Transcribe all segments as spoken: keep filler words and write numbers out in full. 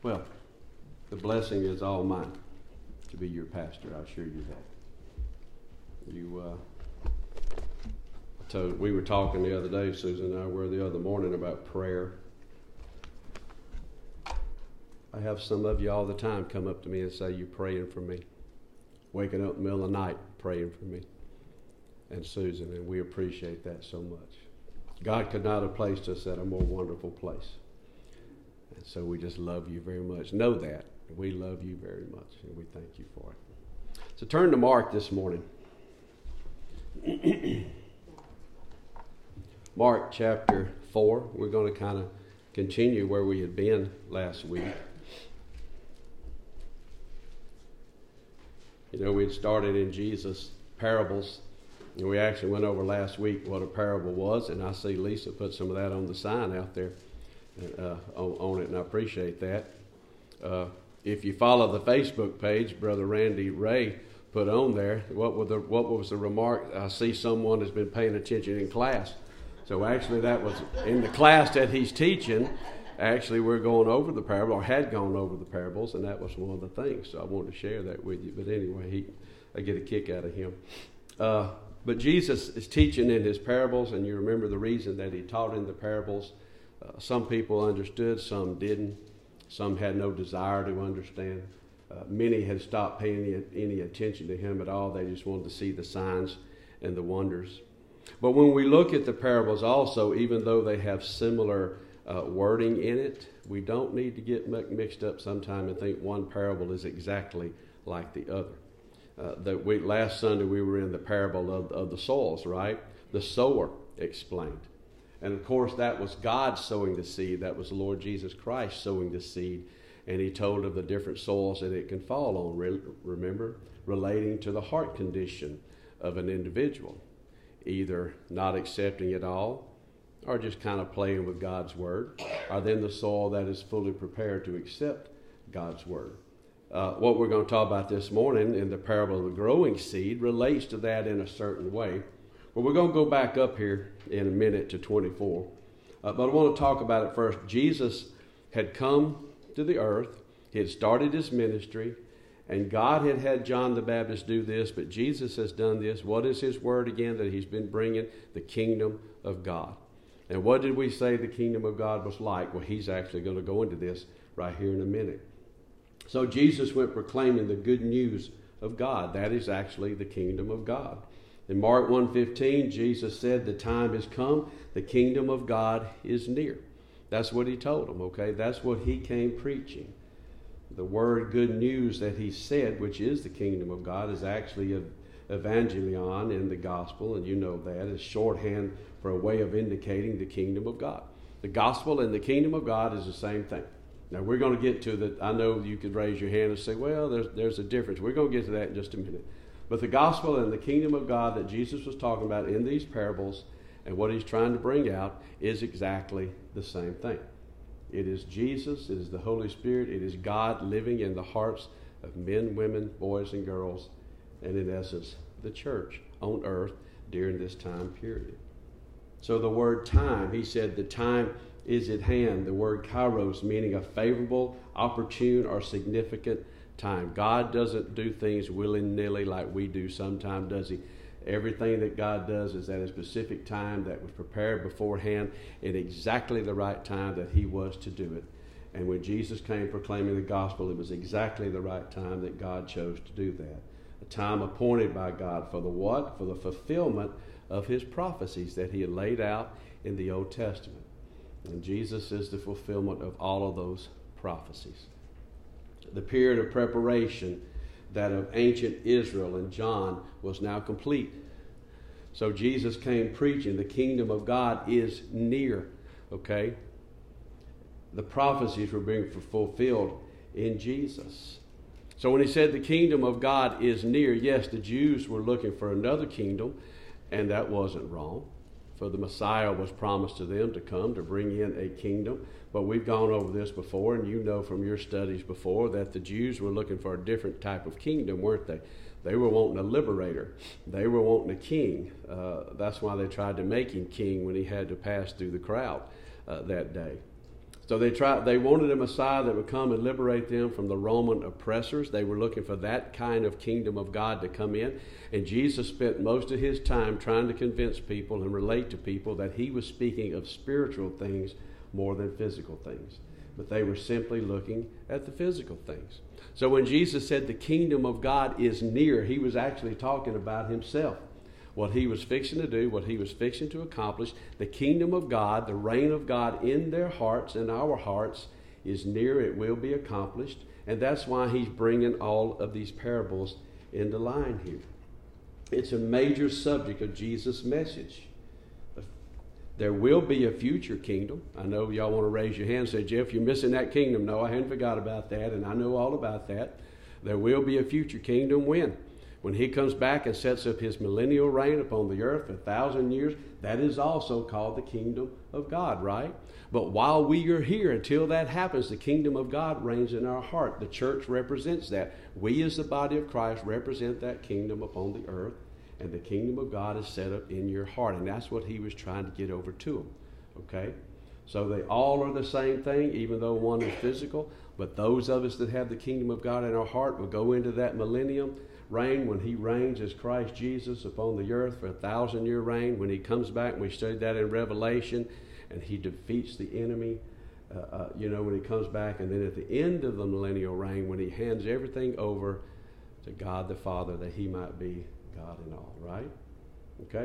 Well, the blessing is all mine to be your pastor. I assure you that. You, uh, told, we were talking the other day, Susan and I were the other morning about prayer. I have some of you all the time come up to me and say, "You're praying for me." Waking up in the middle of the night praying for me and Susan, and we appreciate that so much. God could not have placed us at a more wonderful place. And so we just love you very much. Know that. We love you very much, and we thank you for it. So turn to Mark this morning. Mark chapter four. We're going to kind of continue where we had been last week. You know, we'd started in Jesus' parables, and we actually went over last week what a parable was, and I see Lisa put some of that on the sign out there uh, on, on it, and I appreciate that. Uh, if you follow the Facebook page, Brother Randy Ray put on there, what, were the, what was the remark? I see someone has been paying attention in class. So actually that was in the class that he's teaching. Actually, we're going over the parable, or had gone over the parables, and that was one of the things. So I wanted to share that with you. But anyway, he, I get a kick out of him. Uh, but Jesus is teaching in his parables, and you remember the reason that he taught in the parables. Uh, some people understood, some didn't. Some had no desire to understand. Uh, many had stopped paying any, any attention to him at all. They just wanted to see the signs and the wonders. But when we look at the parables also, even though they have similar Uh, wording in it, we don't need to get mixed up sometime and think one parable is exactly like the other. Uh, that we, last Sunday we were in the parable of, of the soils, right? The sower explained. And of course that was God sowing the seed. That was the Lord Jesus Christ sowing the seed. And he told of the different soils that it can fall on, re- remember? Relating to the heart condition of an individual. Either not accepting it all, or just kind of playing with God's word, or then the soil that is fully prepared to accept God's word. Uh, what we're going to talk about this morning in the parable of the growing seed relates to that in a certain way. But we're going to go back up here in a minute to twenty-four. Uh, but I want to talk about it first. Jesus had come to the earth. He had started his ministry, and God had had John the Baptist do this, but Jesus has done this. What is his word again that he's been bringing? The kingdom of God. And what did we say the kingdom of God was like? Well, he's actually going to go into this right here in a minute. So Jesus went proclaiming the good news of God. That is actually the kingdom of God. In Mark one fifteen, Jesus said, "The time has come. The kingdom of God is near." That's what he told them, okay? That's what he came preaching. The word good news that he said, which is the kingdom of God, is actually a evangelion in the gospel, and you know that is shorthand for a way of indicating the kingdom of God. The gospel and the kingdom of God is the same thing. Now we're going to get to that. I know you could raise your hand and say, well, there's there's a difference. We're going to get to that in just a minute. But the gospel and the kingdom of God that Jesus was talking about in these parables and what he's trying to bring out is exactly the same thing. It is Jesus, it is the Holy Spirit, it is God living in the hearts of men, women, boys, and girls, and in essence, the church on earth during this time period. So the word time, he said the time is at hand. The word kairos, meaning a favorable, opportune, or significant time. God doesn't do things willy-nilly like we do sometimes, does he? Everything that God does is at a specific time that was prepared beforehand in exactly the right time that he was to do it. And when Jesus came proclaiming the gospel, it was exactly the right time that God chose to do that. A time appointed by God for the what? For the fulfillment of his prophecies that he had laid out in the Old Testament. And Jesus is the fulfillment of all of those prophecies. The period of preparation, that of ancient Israel and John, was now complete. So Jesus came preaching the kingdom of God is near, okay? The prophecies were being fulfilled in Jesus. So when he said the kingdom of God is near, yes, the Jews were looking for another kingdom, and that wasn't wrong. For the Messiah was promised to them to come to bring in a kingdom. But we've gone over this before, and you know from your studies before that the Jews were looking for a different type of kingdom, weren't they? They were wanting a liberator. They were wanting a king. Uh, that's why they tried to make him king when he had to pass through the crowd uh, that day. So they tried, they wanted a Messiah that would come and liberate them from the Roman oppressors. They were looking for that kind of kingdom of God to come in. And Jesus spent most of his time trying to convince people and relate to people that he was speaking of spiritual things more than physical things. But they were simply looking at the physical things. So when Jesus said the kingdom of God is near, he was actually talking about himself. What he was fixing to do, what he was fixing to accomplish. The kingdom of God, the reign of God in their hearts and our hearts is near. It will be accomplished. And that's why he's bringing all of these parables into line here. It's a major subject of Jesus' message. There will be a future kingdom. I know y'all want to raise your hand and say, Jeff, you're missing that kingdom. No, I hadn't forgot about that, and I know all about that. There will be a future kingdom when? When he comes back and sets up his millennial reign upon the earth for a thousand years. That is also called the kingdom of God, right? But while we are here, until that happens, the kingdom of God reigns in our heart. The church represents that. We as the body of Christ represent that kingdom upon the earth. And the kingdom of God is set up in your heart. And that's what he was trying to get over to them. Okay? So they all are the same thing, even though one is physical. But those of us that have the kingdom of God in our heart will go into that millennium reign when he reigns as Christ Jesus upon the earth for a thousand year reign. When he comes back, and we studied that in Revelation, and he defeats the enemy, uh, uh, you know, when he comes back. And then at the end of the millennial reign, when he hands everything over to God the Father, that he might be God in all, right? Okay?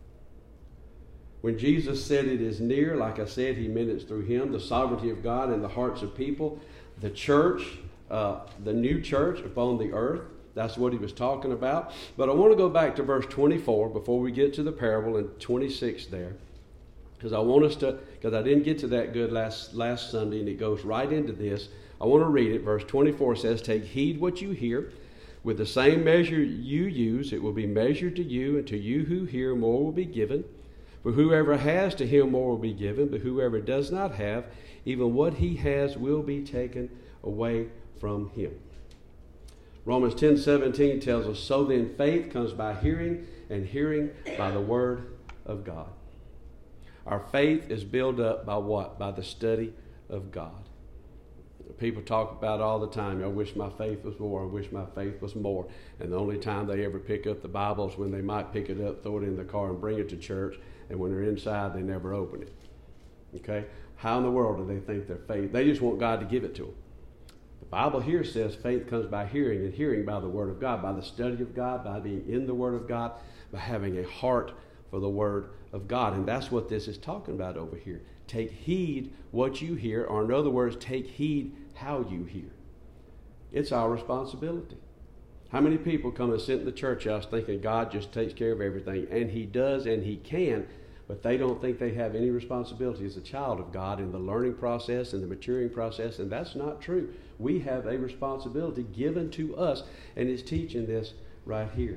When Jesus said it is near, like I said, he meant it's through him, the sovereignty of God in the hearts of people, the church, uh, the new church upon the earth. That's what he was talking about. But I want to go back to verse twenty-four before we get to the parable in twenty-six there. Because I want us to, because I didn't get to that good last, last Sunday, and it goes right into this. I want to read it. Verse twenty-four says, take heed what you hear. With the same measure you use, it will be measured to you, and to you who hear, more will be given. For whoever has, to him more will be given, but whoever does not have, even what he has will be taken away from him. Romans ten seventeen tells us, so then faith comes by hearing, and hearing by the word of God. Our faith is built up by what? By the study of God. People talk about all the time, I wish my faith was more, I wish my faith was more. And the only time they ever pick up the Bible is when they might pick it up, throw it in the car, and bring it to church. And when they're inside, they never open it. Okay? How in the world do they think their faith? They just want God to give it to them. The Bible here says faith comes by hearing, and hearing by the Word of God, by the study of God, by being in the Word of God, by having a heart for the Word of God. And that's what this is talking about over here. Take heed what you hear, or in other words, take heed how you hear. It's our responsibility. How many people come and sit in the church house thinking God just takes care of everything? And he does, and he can, but they don't think they have any responsibility as a child of God in the learning process and the maturing process, and that's not true. We have a responsibility given to us, and it's teaching this right here.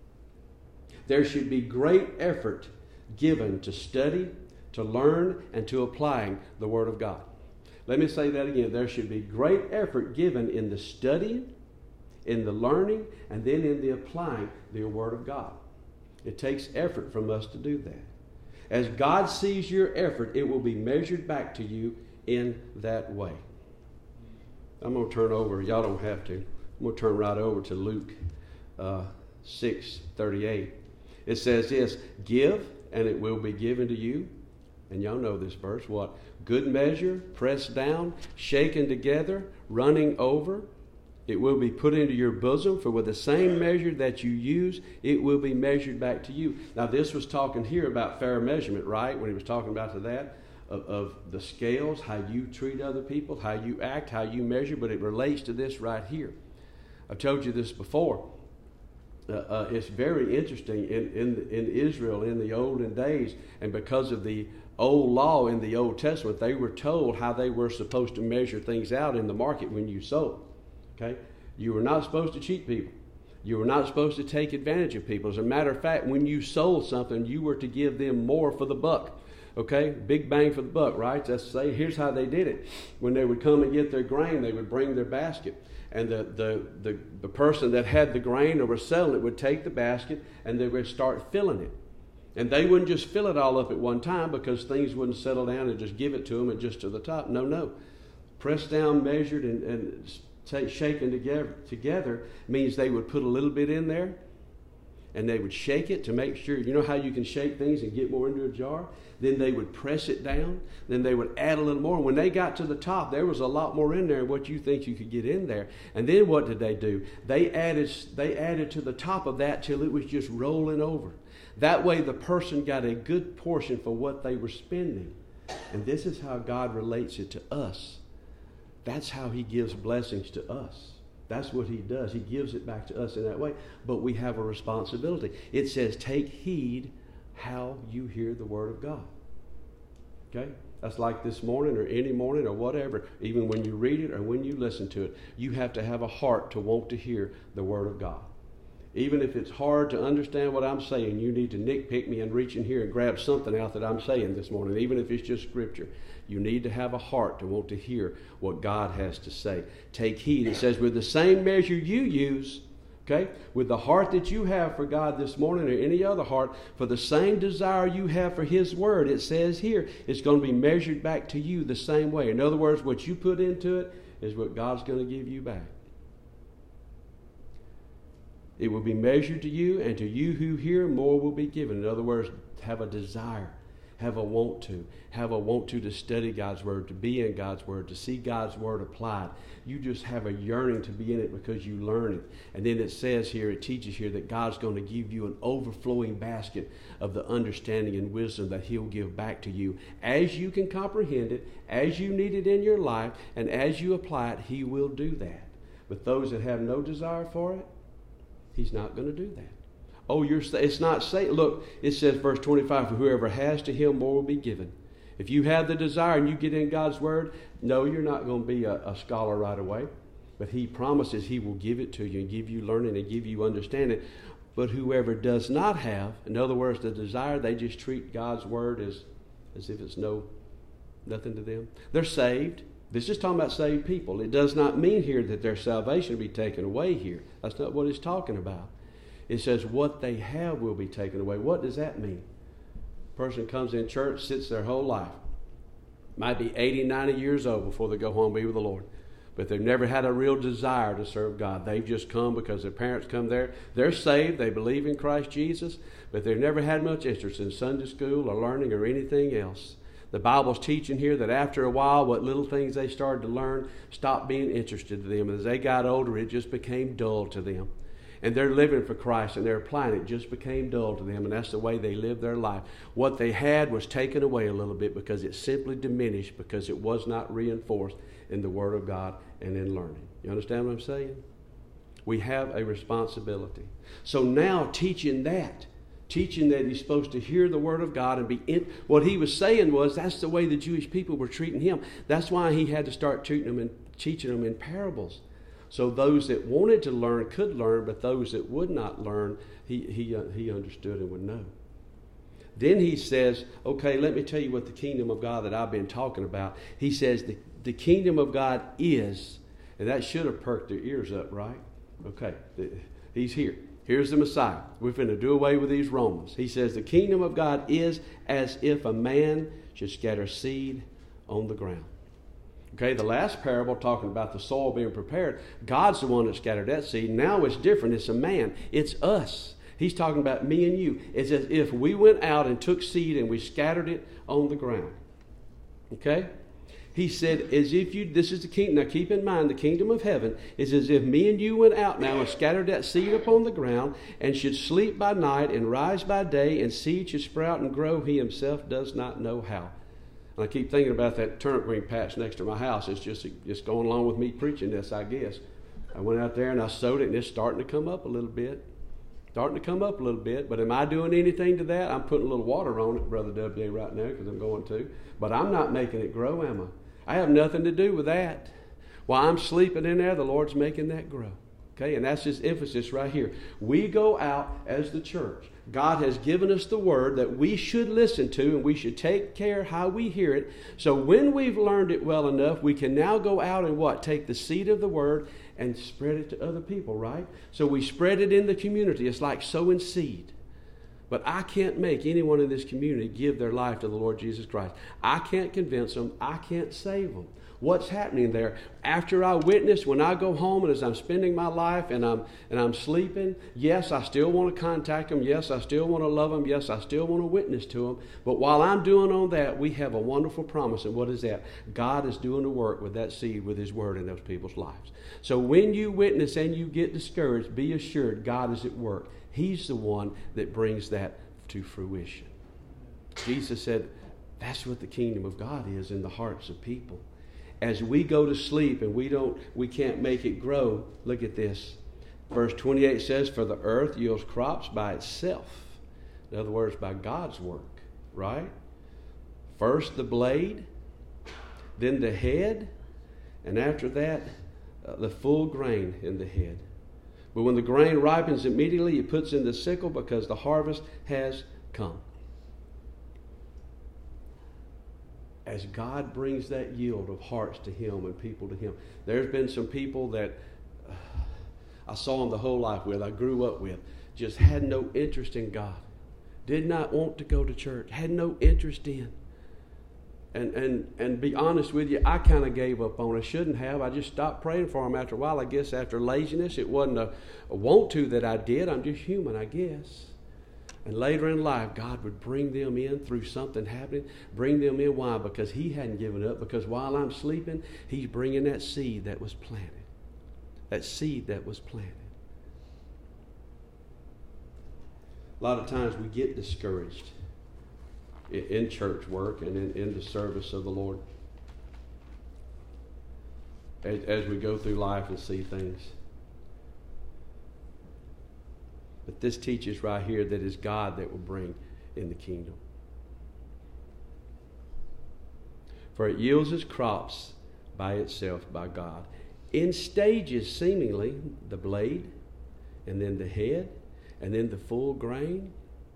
There should be great effort given to study, to learn, and to applying the Word of God. Let me say that again. There should be great effort given in the studying, in the learning, and then in the applying the Word of God. It takes effort from us to do that. As God sees your effort, it will be measured back to you in that way. I'm going to turn over. Y'all don't have to. I'm going to turn right over to Luke uh, six thirty-eight. It says this, give, and it will be given to you. And y'all know this verse. What? Good measure, pressed down, shaken together, running over. It will be put into your bosom, for with the same measure that you use, it will be measured back to you. Now, this was talking here about fair measurement, right? When he was talking about to that, of, of the scales, how you treat other people, how you act, how you measure, but it relates to this right here. I've told you this before. Uh, uh, it's very interesting in, in, in Israel in the olden days, and because of the old law in the Old Testament, they were told how they were supposed to measure things out in the market when you sold. Okay? You were not supposed to cheat people. You were not supposed to take advantage of people. As a matter of fact, when you sold something, you were to give them more for the buck. Okay? Big bang for the buck, right? That's say, here's how they did it. When they would come and get their grain, they would bring their basket. And the, the, the, the person that had the grain or was selling it would take the basket and they would start filling it. And they wouldn't just fill it all up at one time because things wouldn't settle down and just give it to them and just to the top. No, no. Pressed down, measured, and, and take, shaken together, together means they would put a little bit in there and they would shake it to make sure. You know how you can shake things and get more into a jar? Then they would press it down. Then they would add a little more. When they got to the top, there was a lot more in there than what you think you could get in there. And then what did they do? They added, they added to the top of that till it was just rolling over. That way the person got a good portion for what they were spending. And this is how God relates it to us. That's how he gives blessings to us. That's what he does. He gives it back to us in that way. But we have a responsibility. It says, take heed how you hear the word of God. Okay? That's like this morning or any morning or whatever. Even when you read it or when you listen to it, you have to have a heart to want to hear the word of God. Even if it's hard to understand what I'm saying, you need to nitpick me and reach in here and grab something out that I'm saying this morning, even if it's just scripture. You need to have a heart to want to hear what God has to say. Take heed. It says, with the same measure you use, okay, with the heart that you have for God this morning or any other heart, for the same desire you have for his word, it says here, it's going to be measured back to you the same way. In other words, what you put into it is what God's going to give you back. It will be measured to you, and to you who hear, more will be given. In other words, have a desire, have a want to, have a want to to study God's word, to be in God's word, to see God's word applied. You just have a yearning to be in it because you learn it. And then it says here, it teaches here that God's going to give you an overflowing basket of the understanding and wisdom that he'll give back to you. As you can comprehend it, as you need it in your life, and as you apply it, he will do that. But those that have no desire for it, he's not going to do that. Oh, you're. It's not saying. Look, it says, verse twenty-five, for whoever has to him, more will be given. If you have the desire and you get in God's word, no, you're not going to be a, a scholar right away. But he promises he will give it to you and give you learning and give you understanding. But whoever does not have, in other words, the desire, they just treat God's word as, as if it's no nothing to them. They're saved. This is talking about saved people. It does not mean here that their salvation will be taken away here. That's not what it's talking about. It says what they have will be taken away. What does that mean? A person comes in church, sits their whole life. Might be eighty, ninety years old before they go home and be with the Lord. But they've never had a real desire to serve God. They've just come because their parents come there. They're saved. They believe in Christ Jesus. But they've never had much interest in Sunday school or learning or anything else. The Bible's teaching here that after a while, what little things they started to learn stopped being interested to them. As they got older, it just became dull to them. And they're living for Christ and they're applying it. It just became dull to them, and that's the way they lived their life. What they had was taken away a little bit because it simply diminished because it was not reinforced in the Word of God and in learning. You understand what I'm saying? We have a responsibility. So now teaching that, teaching that he's supposed to hear the word of God and be in. What he was saying was that's the way the Jewish people were treating him. That's why he had to start treating them and teaching them in parables. So those that wanted to learn could learn, but those that would not learn, he he uh, he understood and would know. Then he says, okay, let me tell you what the kingdom of God that I've been talking about. He says the, the kingdom of God is, and that should have perked their ears up, right? Okay, he's here. Here's the Messiah. We're finna do away with these Romans. He says the kingdom of God is as if a man should scatter seed on the ground. Okay, the last parable talking about the soil being prepared, God's the one that scattered that seed. Now it's different. It's a man. It's us. He's talking about me and you. It's as if we went out and took seed and we scattered it on the ground. Okay? He said, as if you, this is the kingdom. Now keep in mind, the kingdom of heaven is as if me and you went out now and scattered that seed upon the ground and should sleep by night and rise by day, and seed should sprout and grow. He himself does not know how. And I keep thinking about that turnip green patch next to my house. It's just, just going along with me preaching this, I guess. I went out there and I sowed it, and it's starting to come up a little bit. Starting to come up a little bit. But am I doing anything to that? I'm putting a little water on it, Brother W A, right now, because I'm going to. But I'm not making it grow, am I? I have nothing to do with that. While I'm sleeping in there, the Lord's making that grow. Okay, and that's his emphasis right here. We go out as the church. God has given us the word that we should listen to, and we should take care how we hear it. So when we've learned it well enough, we can now go out and what? Take the seed of the word and spread it to other people, right? So we spread it in the community. It's like sowing seed. But I can't make anyone in this community give their life to the Lord Jesus Christ. I can't convince them. I can't save them. What's happening there? After I witness, when I go home and as I'm spending my life and I'm and I'm sleeping, yes, I still want to contact them. Yes, I still want to love them. Yes, I still want to witness to them. But while I'm doing all that, we have a wonderful promise. And what is that? God is doing the work with that seed, with His Word in those people's lives. So when you witness and you get discouraged, be assured God is at work. He's the one that brings that to fruition. Jesus said, that's what the kingdom of God is in the hearts of people. As we go to sleep and we don't, we can't make it grow, look at this. Verse twenty-eight says, for the earth yields crops by itself. In other words, by God's work, right? First the blade, then the head, and after that, uh, the full grain in the head. But when the grain ripens immediately, he puts in the sickle because the harvest has come. As God brings that yield of hearts to Him and people to Him, there's been some people that uh, I saw them the whole life with, I grew up with, just had no interest in God. Did not want to go to church, had no interest in. And and and be honest with you, I kind of gave up on it. Shouldn't have. I just stopped praying for them after a while. I guess after laziness, it wasn't a, a want to that I did. I'm just human, I guess. And later in life, God would bring them in through something happening. Bring them in. Why? Because He hadn't given up. Because while I'm sleeping, He's bringing that seed that was planted. That seed that was planted. A lot of times we get discouraged in church work and in, in the service of the Lord as, as we go through life and see things. But this teaches right here that it's God that will bring in the kingdom. For it yields its crops by itself, by God. In stages, seemingly, the blade, and then the head, and then the full grain.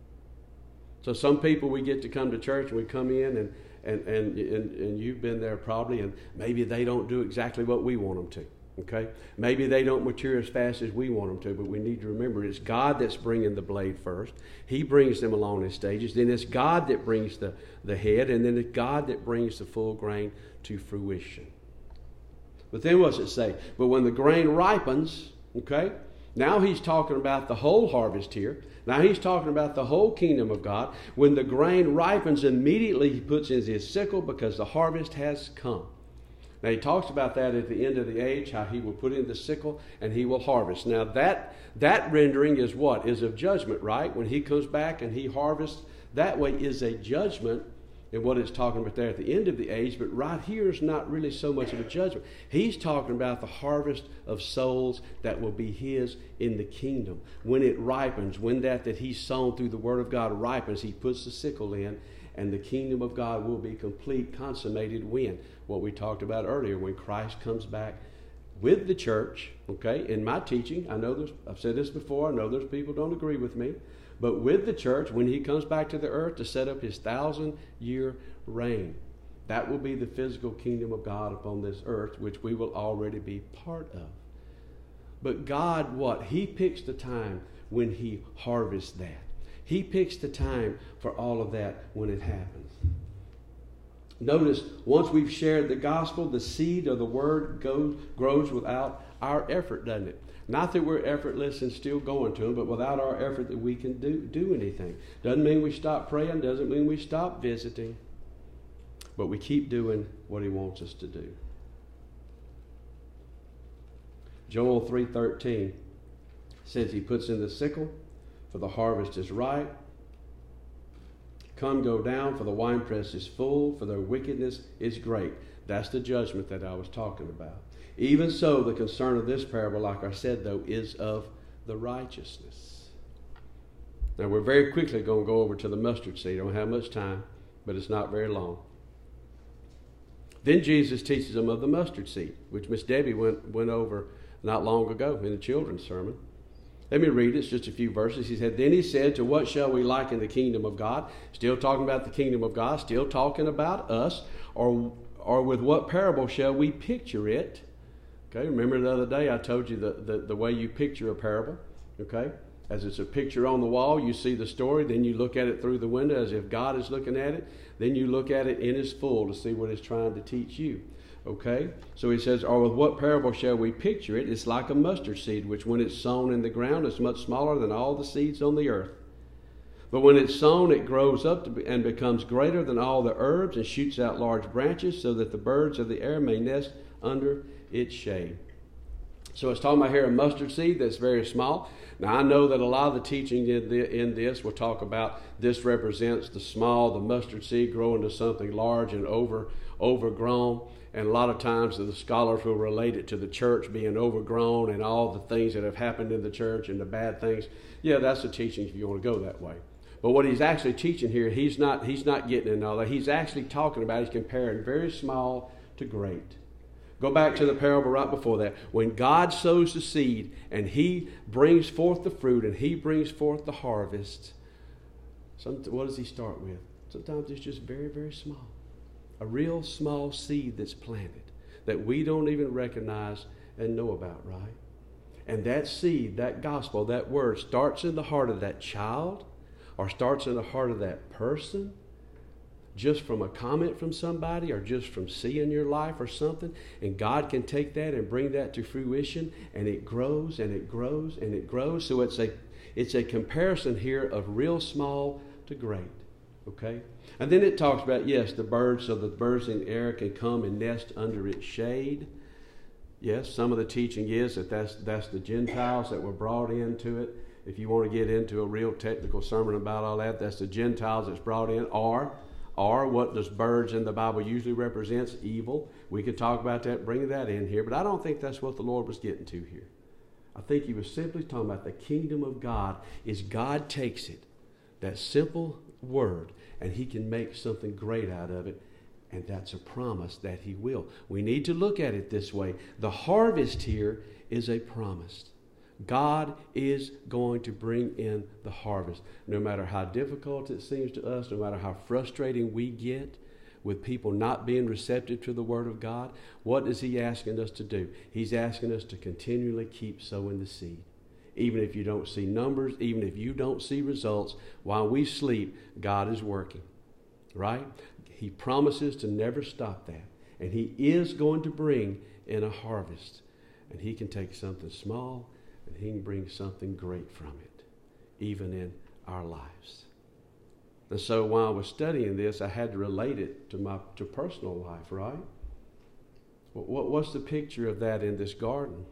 So some people, we get to come to church and we come in and, and, and, and, and you've been there probably, and maybe they don't do exactly what we want them to. Okay? Maybe they don't mature as fast as we want them to, but we need to remember it's God that's bringing the blade first. He brings them along in stages. Then it's God that brings the, the head, and then it's God that brings the full grain to fruition. But then what's it say? But when the grain ripens, okay, now he's talking about the whole harvest here. Now he's talking about the whole kingdom of God. When the grain ripens, immediately he puts in his sickle because the harvest has come. Now he talks about that at the end of the age, how he will put in the sickle and he will harvest. Now that that rendering is what? Is of judgment, right? When he comes back and he harvests, that way is a judgment in what it's talking about there at the end of the age. But right here is not really so much of a judgment. He's talking about the harvest of souls that will be his in the kingdom. When it ripens, when that that he's sown through the word of God ripens, he puts the sickle in, and the kingdom of God will be complete, consummated when? What we talked about earlier, when Christ comes back with the church, okay? In my teaching, I know there's, I've said this before, I know there's people who don't agree with me, but with the church, when he comes back to the earth to set up his thousand-year reign, that will be the physical kingdom of God upon this earth, which we will already be part of. But God, what? He picks the time when he harvests that. He picks the time for all of that when it happens. Notice, once we've shared the gospel, the seed of the word goes, grows without our effort, doesn't it? Not that we're effortless and still going to him, but without our effort that we can do, do anything. Doesn't mean we stop praying, doesn't mean we stop visiting, but we keep doing what he wants us to do. Joel three thirteen says he puts in the sickle, for the harvest is ripe. Come, go down, for the winepress is full, for their wickedness is great. That's the judgment that I was talking about. Even so, the concern of this parable, like I said, though, is of the righteousness. Now, we're very quickly going to go over to the mustard seed. I don't have much time, but it's not very long. Then Jesus teaches them of the mustard seed, which Miss Debbie went, went over not long ago in the children's sermon. Let me read it. It's just a few verses. He said, then he said, to what shall we liken the kingdom of God? Still talking about the kingdom of God. Still talking about us. Or, or with what parable shall we picture it? Okay, remember the other day I told you the, the, the way you picture a parable. Okay, As it's a picture on the wall, you see the story, then you look at it through the window as if God is looking at it. Then you look at it in its full to see what it's trying to teach you. Okay? So he says, or with what parable shall we picture it? It's like a mustard seed, which when it's sown in the ground is much smaller than all the seeds on the earth. But when it's sown, it grows up to be, and becomes greater than all the herbs and shoots out large branches so that the birds of the air may nest under its shade. So it's talking about here a mustard seed that's very small. Now I know that a lot of the teaching in, the, in this will talk about this represents the small, the mustard seed growing to something large and over overgrown. And a lot of times the scholars will relate it to the church being overgrown and all the things that have happened in the church and the bad things. Yeah, that's the teaching if you want to go that way. But what he's actually teaching here, he's not he's not getting into all that. He's actually talking about, he's comparing very small to great. Go back to the parable right before that. When God sows the seed and he brings forth the fruit and he brings forth the harvest, some, what does he start with? Sometimes it's just very, very small. A real small seed that's planted that we don't even recognize and know about, right? And that seed, that gospel, that word starts in the heart of that child or starts in the heart of that person just from a comment from somebody or just from seeing your life or something. And God can take that and bring that to fruition, and it grows and it grows and it grows. So it's a, it's a comparison here of real small to great. Okay? And then it talks about, yes, the birds, so the birds in the air can come and nest under its shade. Yes, some of the teaching is that that's, that's the Gentiles that were brought into it. If you want to get into a real technical sermon about all that, that's the Gentiles that's brought in. Or, or what does birds in the Bible usually represents? Evil. We could talk about that, bring that in here, but I don't think that's what the Lord was getting to here. I think he was simply talking about the kingdom of God is God takes it, that simple word, and he can make something great out of it, and that's a promise that he will. We need to look at it this way. The harvest here is a promise. God is going to bring in the harvest. No matter how difficult it seems to us, no matter how frustrating we get with people not being receptive to the Word of God, what is he asking us to do? He's asking us to continually keep sowing the seed. Even if you don't see numbers, even if you don't see results, while we sleep, God is working. Right? He promises to never stop that. And he is going to bring in a harvest. And he can take something small and he can bring something great from it, even in our lives. And so while I was studying this, I had to relate it to my to personal life, right? What, what's the picture of that in this garden?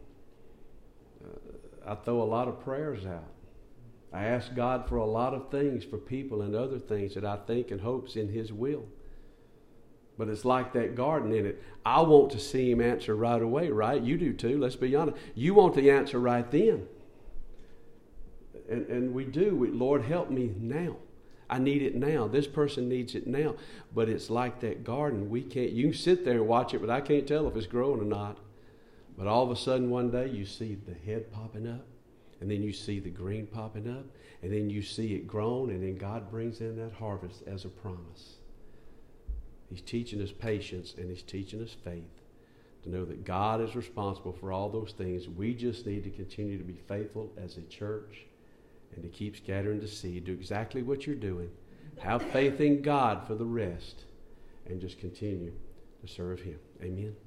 Uh, I throw a lot of prayers out. I ask God for a lot of things for people and other things that I think and hopes in his will. But it's like that garden in it. I want to see him answer right away, right? You do too, let's be honest. You want the answer right then. And, and we do. We, Lord, help me now. I need it now. This person needs it now. But it's like that garden. We can't. You can sit there and watch it, but I can't tell if it's growing or not. But all of a sudden one day you see the head popping up. And then you see the green popping up. And then you see it grown. And then God brings in that harvest as a promise. He's teaching us patience and he's teaching us faith to know that God is responsible for all those things. We just need to continue to be faithful as a church and to keep scattering the seed. Do exactly what you're doing. Have faith in God for the rest and just continue to serve him. Amen.